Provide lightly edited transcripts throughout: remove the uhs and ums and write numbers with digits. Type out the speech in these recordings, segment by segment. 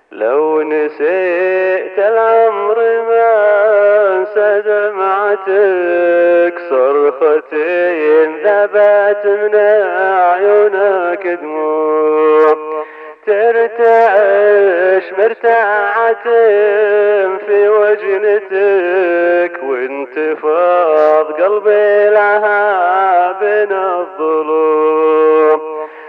لو نسيت العمر ما انسى دمعتك، صرختي ذبت من عيونك دموع، ترتعش مرتعة في وجنتك، وانتفاض قلبي لها بين الضلوع،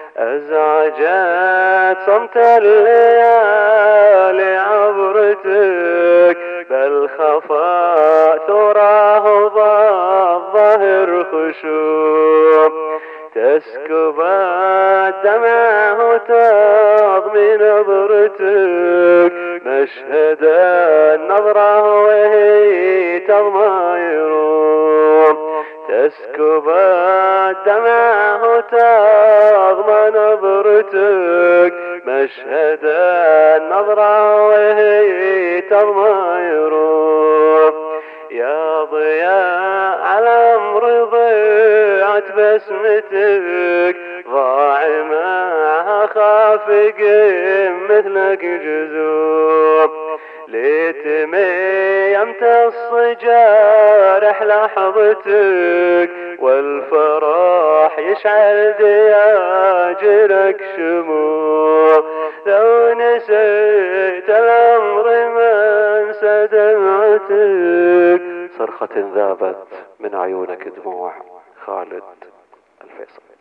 أزعجت صمت الليالي عبرتك، بل خفى ثراه الظاهر خشوع، تسكب الدمع وتضمي نظرتك، مشهد النظرة وهي تضمى يروح، تسكب الدمع وتضمى نظرتك، مشهد النظرة وهي تضمى يروح، يا ضياء على أمر ضيعت بسمتك، ضاع معها خافق مثلك جذوب، ليتمي يمتص جارح لحظتك، والفرح يشعل دياجرك شموع، لو نسيت الأمر ما انسى دمعتك، صرخة ذابت من عيونك دموع. خالد الفيصل.